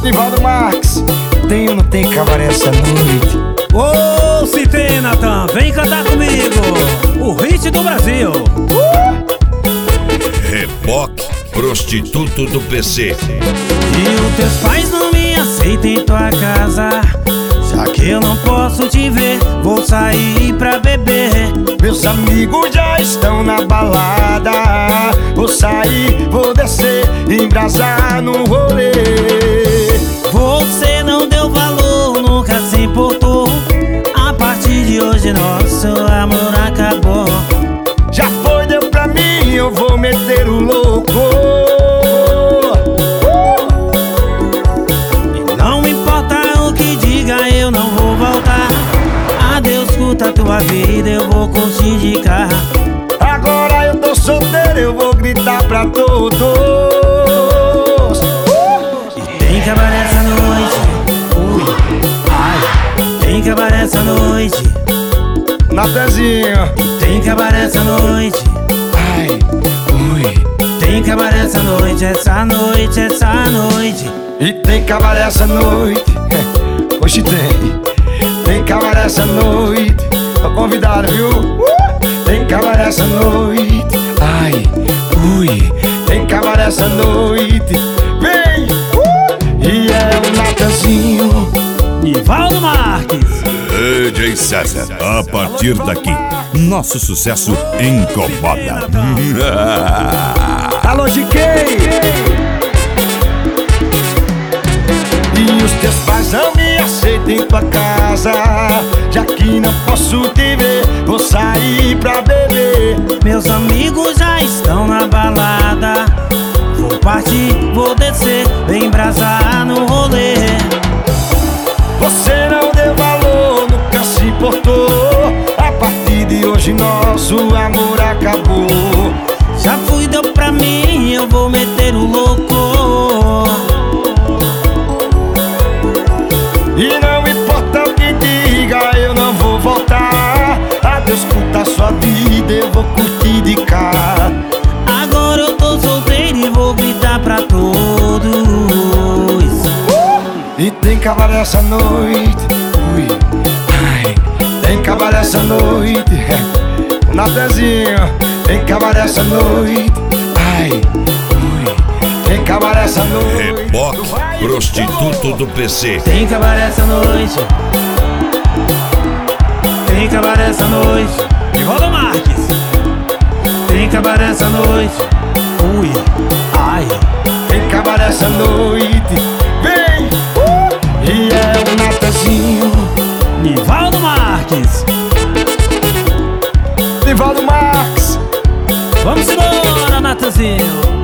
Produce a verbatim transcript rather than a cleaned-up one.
Nivaldo Marques, tem ou não tem cabaré essa noite? Ô, oh, se tem, Natan, vem cantar comigo o hit do Brasil. uh! Reboque, prostituto do P C. E os teus pais não me aceitam em tua casa, já que eu não posso te ver, vou sair pra beber. Meus amigos já estão na balada, vou sair, vou descer, embrasar no rolê. Você não deu valor, nunca se importou. A partir de hoje nosso amor acabou. Já foi, deu pra mim, eu vou meter o louco. E não importa o que diga, eu não vou voltar. Adeus, curta a tua vida, eu vou curtir de carro. Agora eu tô solteiro, eu vou gritar pra todos. E tem cabaré essa noite, ui, ai. Tem cabaré essa noite, Natanzinho. e tem cabaré essa noite, Ai, ui. tem cabaré essa noite, essa noite, essa noite. E tem cabaré essa noite. Hoje tem. Tem cabaré essa noite. Tô convidado, viu? Uh! Tem cabaré essa noite. Ai, ui. Tem cabaré essa noite. Vem! Uh! E é o Natanzinho. Nivaldo Marques. D J César, a partir daqui, nosso sucesso incomoda. Alô, G K! E os teus pais não me aceitam em tua casa, já que não posso te ver, vou sair pra beber. Meus amigos já estão na balada, vou partir, vou descer, vem embrasar no rolê. Você não deu valor, nunca se importou. A partir de hoje nosso amor acabou. Já fui, deu pra mim, eu vou meter o louco. E não importa o que diga, eu não vou voltar. Adeus, curta a sua vida, eu vou curtir de cá. Agora eu tô solteiro e vou gritar pra todos. E tem cabaré essa noite, ui, ai. Tem cabaré essa noite, Natanzinho. Tem cabaré essa noite, ai, ui. Tem cabaré essa noite. Reboque, prostituto do P C. Tem cabaré essa noite, tem cabaré essa noite. Nivaldo Marques. Tem cabaré essa noite, ui, ai. Tem cabaré essa noite, vem! Uh! E é o Natanzinho. Nivaldo Marques. Nivaldo Marques. Vamos embora, Natanzinho.